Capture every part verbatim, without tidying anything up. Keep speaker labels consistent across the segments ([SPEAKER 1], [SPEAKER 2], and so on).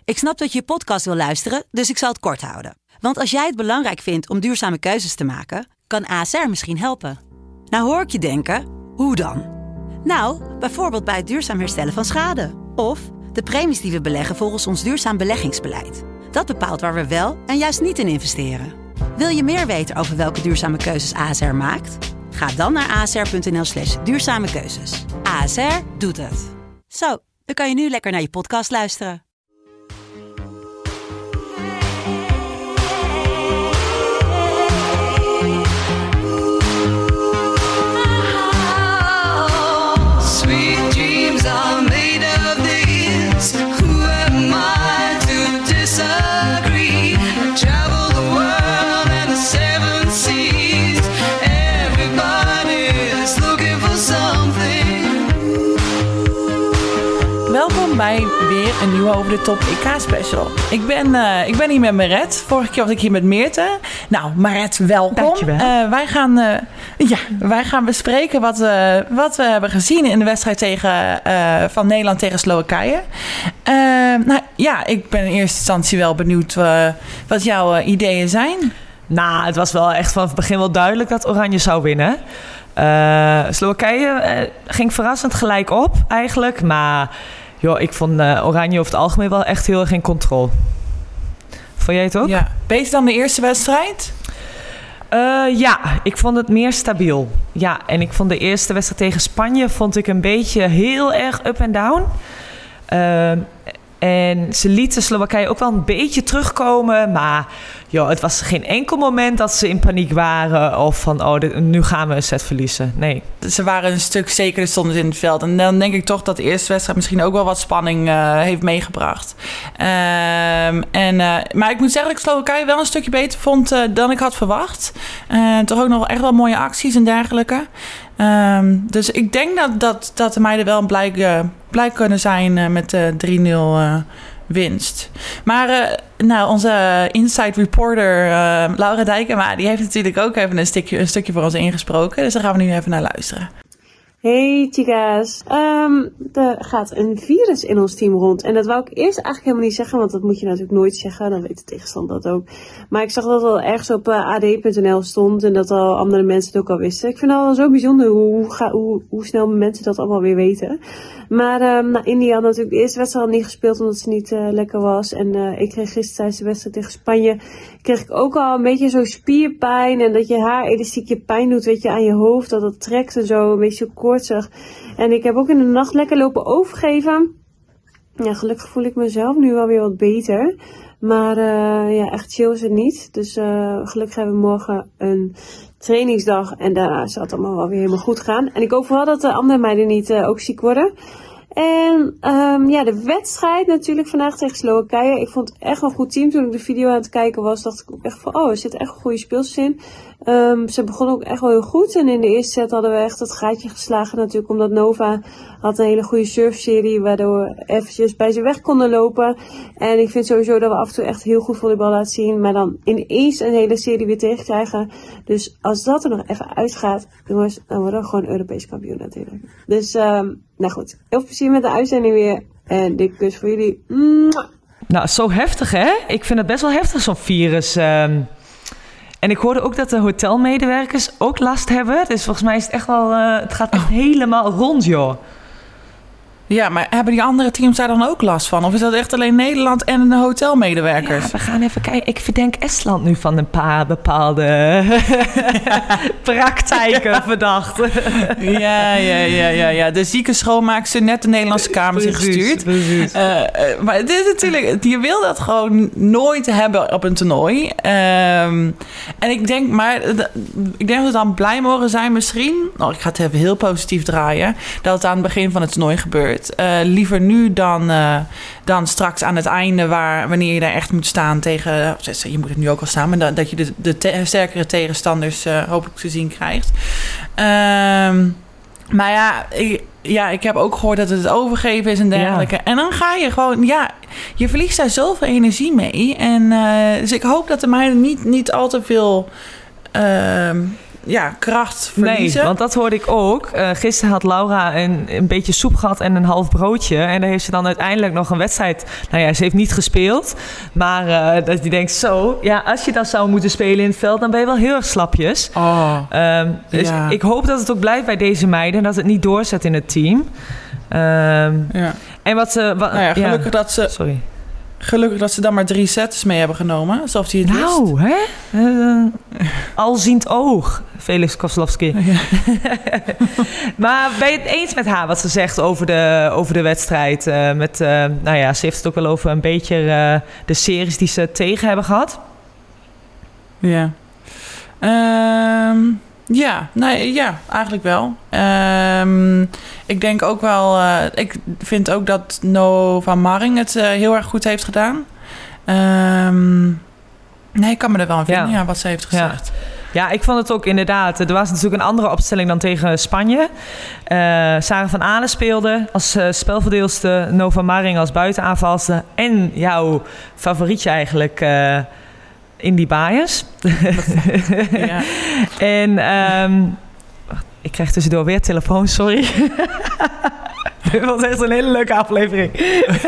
[SPEAKER 1] Ik snap dat je je podcast wil luisteren, dus ik zal het kort houden. Want als jij het belangrijk vindt om duurzame keuzes te maken, kan A S R misschien helpen. Nou hoor ik je denken, hoe dan? Nou, bijvoorbeeld bij het duurzaam herstellen van schade. Of de premies die we beleggen volgens ons duurzaam beleggingsbeleid. Dat bepaalt waar we wel en juist niet in investeren. Wil je meer weten over welke duurzame keuzes A S R maakt? Ga dan naar asr.nl slash duurzame keuzes. A S R doet het. Zo, dan kan je nu lekker naar je podcast luisteren.
[SPEAKER 2] Bij weer een nieuwe Over de Top E K special. Ik ben, uh, ik ben hier met Maret. Vorige keer was ik hier met Meerte. Nou, Maret, welkom.
[SPEAKER 3] Dankjewel.
[SPEAKER 2] Uh, wij, gaan, uh, ja, wij gaan bespreken wat, uh, wat we hebben gezien in de wedstrijd tegen, uh, van Nederland tegen Slowakije. Uh, nou ja, ik ben in eerste instantie wel benieuwd uh, wat jouw uh, ideeën zijn.
[SPEAKER 3] Nou, het was wel echt vanaf het begin wel duidelijk dat Oranje zou winnen. Uh, Slowakije uh, ging verrassend gelijk op eigenlijk, maar... Joh, ik vond uh, Oranje over het algemeen wel echt heel erg in controle. Vond jij het ook?
[SPEAKER 2] Ja. Beter dan de eerste wedstrijd?
[SPEAKER 3] Uh, ja, ik vond het meer stabiel. Ja, en ik vond de eerste wedstrijd tegen Spanje... vond ik een beetje heel erg up en down. Uh, en ze lieten Slowakije ook wel een beetje terugkomen. Maar joh, het was geen enkel moment dat ze in paniek waren... of van, oh, dit, nu gaan we een set verliezen. Nee.
[SPEAKER 2] Ze waren een stuk zekerder stonden in het veld. En dan denk ik toch dat de eerste wedstrijd... misschien ook wel wat spanning uh, heeft meegebracht. Um, en, uh, maar ik moet zeggen dat ik Slowakije wel een stukje beter vond... Uh, dan ik had verwacht. Uh, toch ook nog echt wel mooie acties en dergelijke. Um, dus ik denk dat, dat, dat de meiden wel blij, uh, blij kunnen zijn uh, met de drie nul uh, winst. Maar uh, nou, onze inside reporter uh, Laura Dijkema... die heeft natuurlijk ook even een stukje, een stukje voor ons ingesproken. Dus daar gaan we nu even naar luisteren.
[SPEAKER 4] Hey chicas, um, er gaat een virus in ons team rond. En dat wou ik eerst eigenlijk helemaal niet zeggen, want dat moet je natuurlijk nooit zeggen. Dan weet de tegenstander dat ook. Maar ik zag dat het al ergens op uh, a d punt n l stond en dat al andere mensen het ook al wisten. Ik vind het al zo bijzonder hoe, hoe, ga, hoe, hoe snel mensen dat allemaal weer weten. Maar um, nou, India had natuurlijk de eerste wedstrijd al niet gespeeld omdat ze niet uh, lekker was. En uh, ik kreeg gisteren tijdens de wedstrijd tegen Spanje, kreeg ik ook al een beetje zo spierpijn. En dat je haar elastiekje pijn doet, weet je, aan je hoofd. Dat het trekt en zo, een beetje koortsig. En ik heb ook in de nacht lekker lopen overgeven. Ja, gelukkig voel ik mezelf nu wel weer wat beter. Maar uh, ja, echt chill is het niet. Dus uh, gelukkig hebben we morgen een trainingsdag. En daarna zal het allemaal wel weer helemaal goed gaan. En ik hoop vooral dat de andere meiden niet uh, ook ziek worden. En um, ja, de wedstrijd natuurlijk vandaag tegen Slowakije. Ik vond het echt wel een goed team. Toen ik de video aan het kijken was, dacht ik ook echt van... oh, er zitten echt goede speelsters in. Um, ze begonnen ook echt wel heel goed. En in de eerste set hadden we echt het gaatje geslagen natuurlijk. Omdat Nova had een hele goede surfserie. Waardoor we eventjes bij ze weg konden lopen. En ik vind sowieso dat we af en toe echt heel goed volleybal laten zien. Maar dan ineens een hele serie weer tegenkrijgen. Dus als dat er nog even uitgaat, jongens, dan worden we gewoon Europees kampioen natuurlijk. Dus... Um, Nou goed, heel veel plezier met de uitzending weer. En dikke kus voor jullie. Mwah.
[SPEAKER 3] Nou, zo heftig hè? Ik vind het best wel heftig, zo'n virus. Um, en ik hoorde ook dat de hotelmedewerkers ook last hebben. Dus volgens mij is het echt wel... Uh, het gaat echt oh. helemaal rond, joh.
[SPEAKER 2] Ja, maar hebben die andere teams daar dan ook last van? Of is dat echt alleen Nederland en de hotelmedewerkers?
[SPEAKER 3] Ja, we gaan even kijken. Ik verdenk Estland nu van een paar bepaalde praktijken verdacht.
[SPEAKER 2] ja, ja, ja, ja, ja. De zieke schoonmaakster net de Nederlandse Kamers ingestuurd. Precies. Uh, uh, maar dit is natuurlijk... Je wil dat gewoon nooit hebben op een toernooi. Um, en ik denk, maar... Ik denk dat we dan blij mogen zijn misschien... Oh, ik ga het even heel positief draaien. Dat het aan het begin van het toernooi gebeurt. Uh, liever nu dan, uh, dan straks aan het einde, waar, wanneer je daar echt moet staan tegen... Je moet het nu ook al staan, maar dat, dat je de, de te, sterkere tegenstanders uh, hopelijk te zien krijgt. Um, maar ja ik, ja, ik heb ook gehoord dat het het overgeven is en dergelijke. Ja. En dan ga je gewoon... Ja, je verliest daar zoveel energie mee. En uh, dus ik hoop dat de meiden niet, niet al te veel... Uh, ja, kracht verliezen.
[SPEAKER 3] Nee, want dat hoorde ik ook. Uh, gisteren had Laura een, een beetje soep gehad en een half broodje. En daar heeft ze dan uiteindelijk nog een wedstrijd... Nou ja, ze heeft niet gespeeld. Maar uh, dat je denkt zo... Ja, als je dat zou moeten spelen in het veld... dan ben je wel heel erg slapjes.
[SPEAKER 2] Oh,
[SPEAKER 3] um, dus
[SPEAKER 2] ja.
[SPEAKER 3] ik hoop dat het ook blijft bij deze meiden... en dat het niet doorzet in het team. Um,
[SPEAKER 2] ja.
[SPEAKER 3] En wat ze... Wat,
[SPEAKER 2] nou ja, gelukkig
[SPEAKER 3] ja.
[SPEAKER 2] dat ze...
[SPEAKER 3] Sorry.
[SPEAKER 2] Gelukkig dat ze dan maar drie sets mee hebben genomen. Alsof hij het
[SPEAKER 3] nou,
[SPEAKER 2] wist.
[SPEAKER 3] hè? Uh, alziend oog, Felix Kozlowski. Ja. Maar ben je het eens met haar wat ze zegt over de, over de wedstrijd? Uh, met, uh, nou ja, ze heeft het ook wel over een beetje uh, de series die ze tegen hebben gehad.
[SPEAKER 2] Ja. Um, ja, nee, ja, eigenlijk wel. Um, ik denk ook wel... Uh, ik vind ook dat Nova Maring het uh, heel erg goed heeft gedaan. Um, nee, ik kan me er wel aan vinden, ja. Ja, wat ze heeft gezegd.
[SPEAKER 3] Ja. Ja, ik vond het ook inderdaad. Er was natuurlijk een andere opstelling dan tegen Spanje. Uh, Sarah van Aalen speelde als uh, spelverdeelster, Nova Maring als buitenaanvalster en jouw favorietje eigenlijk... Uh, Indy Baaiers. Ja. En um, ik krijg tussendoor weer telefoon, sorry. Dit was echt een hele leuke aflevering.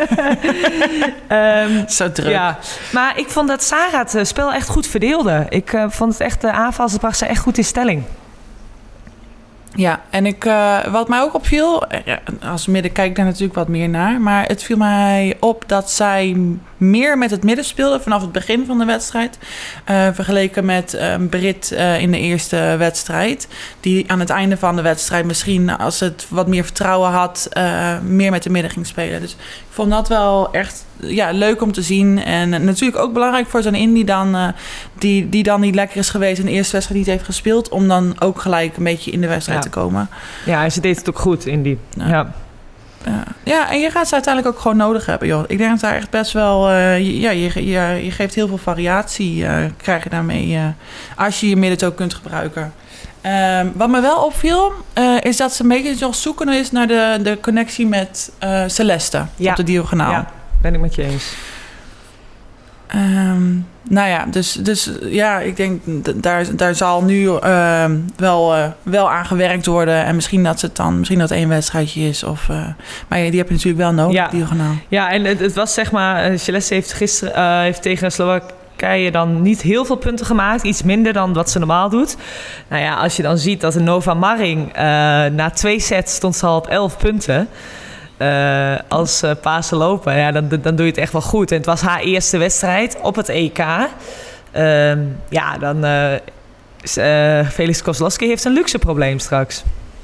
[SPEAKER 3] um,
[SPEAKER 2] Zo druk.
[SPEAKER 3] Ja. Maar ik vond dat Sarah het spel echt goed verdeelde. Ik uh, vond het echt, de aanval, ze bracht ze echt goed in stelling.
[SPEAKER 2] Ja, en ik, uh, wat mij ook opviel, ja, als midden kijk ik daar natuurlijk wat meer naar, maar het viel mij op dat zij meer met het midden speelde vanaf het begin van de wedstrijd, uh, vergeleken met uh, Brit uh, in de eerste wedstrijd, die aan het einde van de wedstrijd misschien, als het wat meer vertrouwen had, uh, meer met de midden ging spelen. Dus ik vond dat wel echt ja, leuk om te zien. En uh, natuurlijk ook belangrijk voor zo'n Indy dan, uh, die, die dan niet lekker is geweest en de eerste wedstrijd niet heeft gespeeld, om dan ook gelijk een beetje in de wedstrijd
[SPEAKER 3] ja.
[SPEAKER 2] te komen.
[SPEAKER 3] Ja, en ze deed het ook goed, Indy. Ja. ja.
[SPEAKER 2] Ja. ja, en je gaat ze uiteindelijk ook gewoon nodig hebben, joh. Ik denk dat daar echt best wel... Uh, ja, je, je, je geeft heel veel variatie, uh, krijg je daarmee, uh, als je je midden ook kunt gebruiken. Uh, wat me wel opviel, uh, is dat ze een beetje nog zoeken is naar de, de connectie met uh, Celeste ja. op de diagonaal.
[SPEAKER 3] Ja, ben ik met je eens.
[SPEAKER 2] Um, nou ja, dus, dus ja, ik denk d- daar, daar zal nu uh, wel, uh, wel aan gewerkt worden. En misschien dat het dan, misschien dat één wedstrijdje is. Of, uh, maar die heb je natuurlijk wel nodig,
[SPEAKER 3] ja.
[SPEAKER 2] diagonaal.
[SPEAKER 3] Ja, en het, het was zeg maar, uh, Celeste heeft gisteren uh, heeft tegen Slowakije dan niet heel veel punten gemaakt. Iets minder dan wat ze normaal doet. Nou ja, als je dan ziet dat de Nova Maring uh, na twee sets stond ze al op elf punten. Uh, als uh, Pasen lopen, ja, dan, dan doe je het echt wel goed. En het was haar eerste wedstrijd op het E K. Uh, ja, dan... Uh, uh, Felix Kozlowski heeft een luxe probleem straks.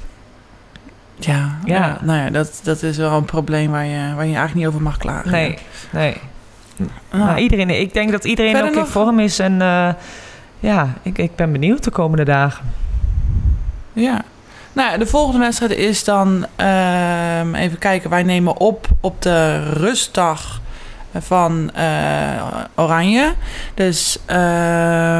[SPEAKER 2] Ja, ja. ja nou ja, dat, dat is wel een probleem waar je, waar je eigenlijk niet over mag klagen.
[SPEAKER 3] Nee, nee. Ah. Nou, iedereen, ik denk dat iedereen Verder ook in nog? vorm is. En uh, ja, ik, ik ben benieuwd de komende dagen.
[SPEAKER 2] Ja. Nou, de volgende wedstrijd is dan, uh, even kijken, wij nemen op op de rustdag van uh, Oranje. Dus uh,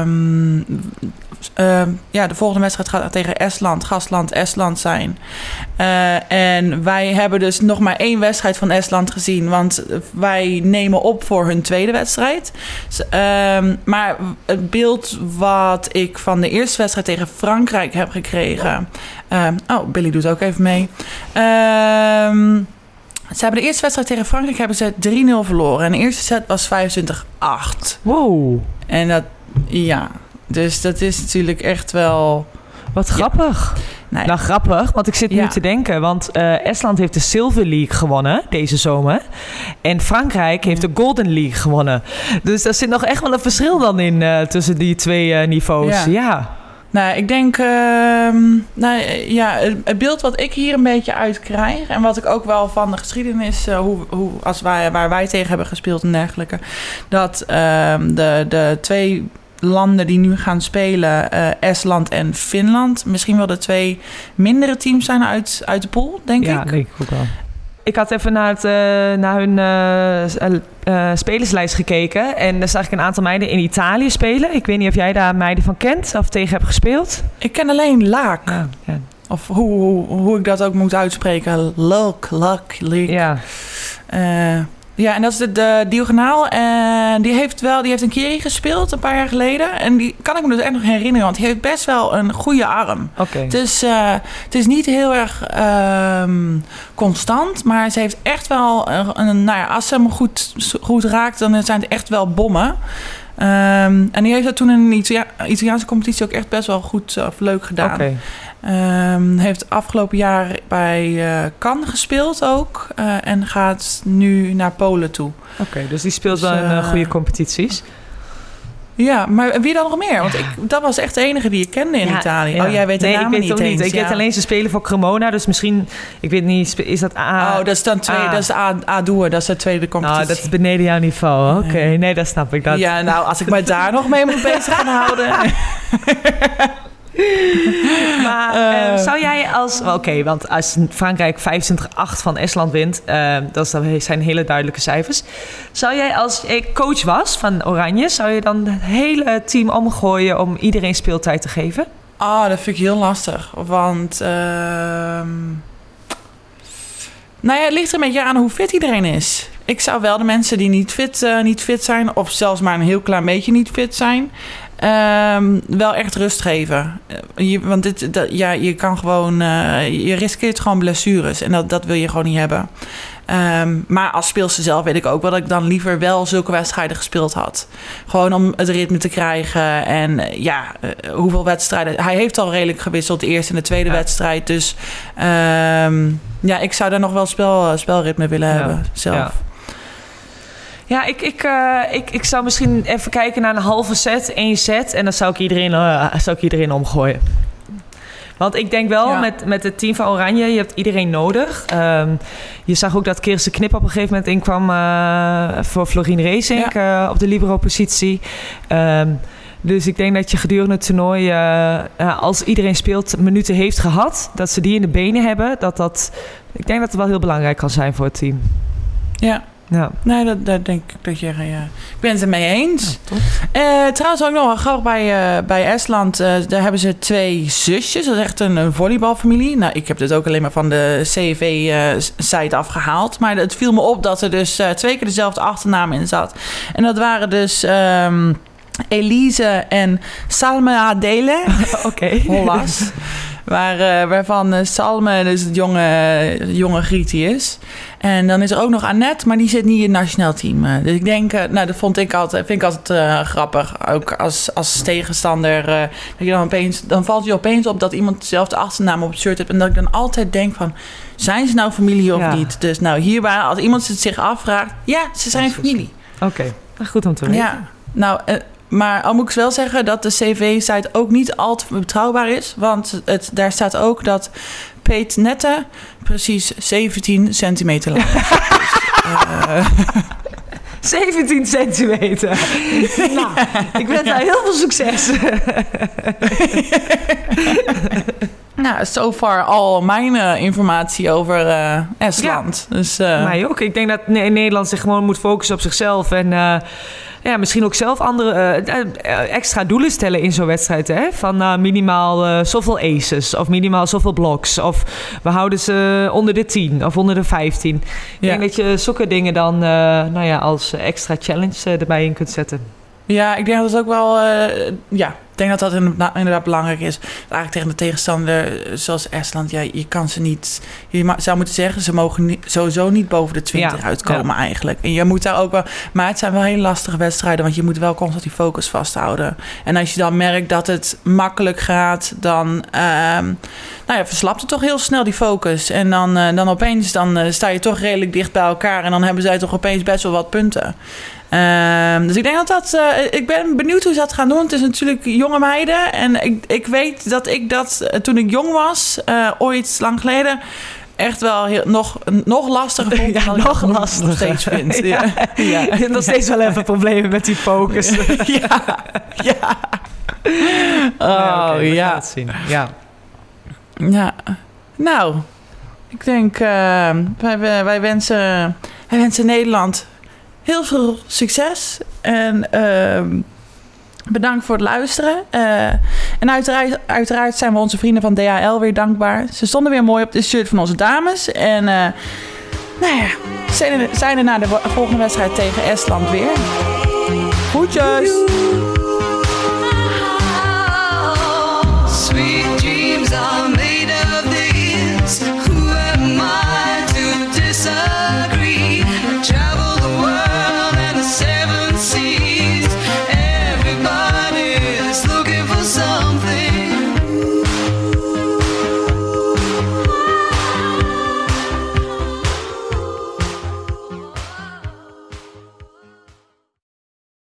[SPEAKER 2] uh, ja, de volgende wedstrijd gaat tegen Estland, gastland Estland zijn. Uh, en wij hebben dus nog maar één wedstrijd van Estland gezien, want wij nemen op voor hun tweede wedstrijd. Dus, uh, maar het beeld wat ik van de eerste wedstrijd tegen Frankrijk heb gekregen... Uh, oh, Billy doet ook even mee. Uh, Ze hebben de eerste wedstrijd tegen Frankrijk hebben ze drie nul verloren. En de eerste set was vijfentwintig acht.
[SPEAKER 3] Wow.
[SPEAKER 2] En dat, ja. Dus dat is natuurlijk echt wel...
[SPEAKER 3] Wat grappig. Ja. Nee. Nou, grappig, want ik zit nu ja. te denken. Want uh, Estland heeft de Silver League gewonnen deze zomer. En Frankrijk heeft de Golden League gewonnen. Dus er zit nog echt wel een verschil dan in uh, tussen die twee uh, niveaus. Ja. ja.
[SPEAKER 2] Nou, ik denk, uh, nou ja, het beeld wat ik hier een beetje uit krijg en wat ik ook wel van de geschiedenis, uh, hoe, hoe, als wij, waar wij tegen hebben gespeeld en dergelijke, dat uh, de, de twee landen die nu gaan spelen, uh, Estland en Finland, misschien wel de twee mindere teams zijn uit, uit de pool, denk
[SPEAKER 3] ja,
[SPEAKER 2] ik.
[SPEAKER 3] Ja, denk ik ook wel. Ik had even naar, het, uh, naar hun uh, uh, spelerslijst gekeken. En daar zag ik een aantal meiden in Italië spelen. Ik weet niet of jij daar meiden van kent of tegen hebt gespeeld.
[SPEAKER 2] Ik ken alleen Laak.
[SPEAKER 3] Ja, ja.
[SPEAKER 2] Of hoe, hoe, hoe ik dat ook moet uitspreken. Luk, Luk, Leek.
[SPEAKER 3] Ja.
[SPEAKER 2] Uh, ja, en dat is de, de diagonaal. die heeft wel, die heeft een keer gespeeld een paar jaar geleden. En die kan ik me dus echt nog herinneren, want die heeft best wel een goede arm.
[SPEAKER 3] Oké.
[SPEAKER 2] Het is, uh, het is niet heel erg um, constant, maar ze heeft echt wel, een, een, nou ja, als ze hem goed, goed raakt, dan zijn het echt wel bommen. Um, en die heeft dat toen in een Italia- Italiaanse competitie ook echt best wel goed of leuk gedaan.
[SPEAKER 3] Okay.
[SPEAKER 2] Um, heeft afgelopen jaar bij uh, Cannes gespeeld ook. Uh, en gaat nu naar Polen toe.
[SPEAKER 3] Oké, okay, dus die speelt dus, wel in uh, goede competities.
[SPEAKER 2] Ja, maar wie dan nog meer? Want ik, dat was echt de enige die ik kende in ja, Italië. Ja. Oh, jij weet de
[SPEAKER 3] nee,
[SPEAKER 2] namen
[SPEAKER 3] ik weet
[SPEAKER 2] niet
[SPEAKER 3] het
[SPEAKER 2] eens.
[SPEAKER 3] niet. Ik ja. weet alleen, ze spelen voor Cremona. Dus misschien, ik weet niet, is dat A?
[SPEAKER 2] Oh, dat is dan twee,
[SPEAKER 3] A.
[SPEAKER 2] dat is A, A-Doer. Dat is de tweede competitie.
[SPEAKER 3] Nou, dat is beneden jouw niveau. Oké, okay. nee, dat snap ik. Dat.
[SPEAKER 2] Ja, nou, als ik mij daar nog mee moet bezig gaan houden...
[SPEAKER 3] maar uh, uh, zou jij als... Oké, okay, want als Frankrijk vijfentwintig acht van Estland wint... Uh, dat zijn hele duidelijke cijfers. Zou jij als ik coach was van Oranje... zou je dan het hele team omgooien om iedereen speeltijd te geven?
[SPEAKER 2] Ah, oh, dat vind ik heel lastig. Want... Uh, nou ja, het ligt er een beetje aan hoe fit iedereen is. Ik zou wel de mensen die niet fit, uh, niet fit zijn... of zelfs maar een heel klein beetje niet fit zijn... Um, wel echt rust geven. Uh, je, want dit, dat, ja, je kan gewoon... Uh, je riskeert gewoon blessures. En dat, dat wil je gewoon niet hebben. Um, maar als speelster zelf weet ik ook wel... dat ik dan liever wel zulke wedstrijden gespeeld had. Gewoon om het ritme te krijgen. En uh, ja, uh, hoeveel wedstrijden... Hij heeft al redelijk gewisseld. De eerste en de tweede ja. wedstrijd. Dus um, ja, ik zou daar nog wel spel, spelritme willen ja. hebben zelf.
[SPEAKER 3] Ja. Ja, ik, ik, uh, ik, ik zou misschien even kijken naar een halve set, één set. En dan zou ik iedereen, uh, zou ik iedereen omgooien. Want ik denk wel, ja. met, met het team van Oranje, je hebt iedereen nodig. Um, je zag ook dat Kirsten Knip op een gegeven moment inkwam uh, voor Florine Reesink ja. uh, op de libero-positie. Um, dus ik denk dat je gedurende het toernooi, uh, uh, als iedereen speelt, minuten heeft gehad. Dat ze die in de benen hebben. Dat dat, ik denk dat het wel heel belangrijk kan zijn voor het team.
[SPEAKER 2] Ja. Ja. Nee, dat, dat denk ik dat je... Ja, ik ben het ermee eens. Ja, uh, trouwens ook nog wel grappig bij, uh, bij Estland. Uh, daar hebben ze twee zusjes. Dat is echt een, een volleybalfamilie. Nou, ik heb dit ook alleen maar van de C V-site uh, afgehaald. Maar het viel me op dat er dus uh, twee keer dezelfde achternaam in zat. En dat waren dus... Um, Elise en Salme Adele.
[SPEAKER 3] Oké. Okay.
[SPEAKER 2] Hollands. Waar, uh, waarvan uh, Salme dus het jonge, uh, jonge Grietie is. En dan is er ook nog Annette, maar die zit niet in het nationaal team. Uh, dus ik denk, uh, nou dat vond ik altijd, vind ik altijd uh, grappig. Ook als, als tegenstander. Uh, dat je dan, opeens, dan valt je opeens op dat iemand dezelfde achternaam op het shirt heeft. En dat ik dan altijd denk van, zijn ze nou familie of ja. niet? Dus nou hierbij, als iemand het zich afvraagt, ja, ze zijn familie.
[SPEAKER 3] Oké, okay. Goed om te weten.
[SPEAKER 2] Ja, nou... Uh, Maar al moet ik wel zeggen dat de C V-site ook niet al te betrouwbaar is. Want het, daar staat ook dat Peet Nette precies zeventien centimeter lang is. uh,
[SPEAKER 3] zeventien centimeter. Nou, ik wens jou heel veel succes.
[SPEAKER 2] Nou, so far al mijn uh, informatie over uh, Estland. Ja, dus, uh,
[SPEAKER 3] mij ook. Ik denk dat Nederland zich gewoon moet focussen op zichzelf. En uh, ja, misschien ook zelf andere uh, extra doelen stellen in zo'n wedstrijd. Hè? Van uh, minimaal uh, zoveel aces of minimaal zoveel blocks. Of we houden ze onder de tien of onder de vijftien. Ik ja. denk dat je zulke dingen dan uh, nou ja, als extra challenge uh, erbij in kunt zetten.
[SPEAKER 2] Ja, ik denk dat het ook wel... Uh, ja, ik denk dat dat inderdaad belangrijk is. Eigenlijk tegen de tegenstander zoals Estland... Ja, je kan ze niet... Je zou moeten zeggen, ze mogen niet, sowieso niet boven de twintig ja, uitkomen ja. eigenlijk. En je moet daar ook wel... Maar het zijn wel hele lastige wedstrijden... want je moet wel constant die focus vasthouden. En als je dan merkt dat het makkelijk gaat... dan um, nou ja, verslapt het toch heel snel die focus. En dan, uh, dan opeens dan, uh, sta je toch redelijk dicht bij elkaar... en dan hebben zij toch opeens best wel wat punten... Um, dus ik denk dat dat... Uh, ik ben benieuwd hoe ze dat gaan doen. Het is natuurlijk jonge meiden. En ik, ik weet dat ik dat uh, toen ik jong was... Uh, ooit lang geleden... echt wel heel, nog, nog lastiger vond.
[SPEAKER 3] Ja, nog lastiger.
[SPEAKER 2] Nog steeds vind. Ja.
[SPEAKER 3] Ja. Ja. Je hebt nog steeds wel even problemen met die focus.
[SPEAKER 2] Ja. Ja. Oh,
[SPEAKER 3] ja, okay, we
[SPEAKER 2] ja.
[SPEAKER 3] gaan het zien. Ja.
[SPEAKER 2] Ja. Nou, ik denk... Uh, wij, wij, wensen, wij wensen Nederland... heel veel succes en uh, bedankt voor het luisteren. Uh, en uiteraard, uiteraard zijn we onze vrienden van D H L weer dankbaar. Ze stonden weer mooi op dit shirt van onze dames. En uh, nou ja, zijn er, zijn er na de volgende wedstrijd tegen Estland weer. Groetjes!
[SPEAKER 3] Doei.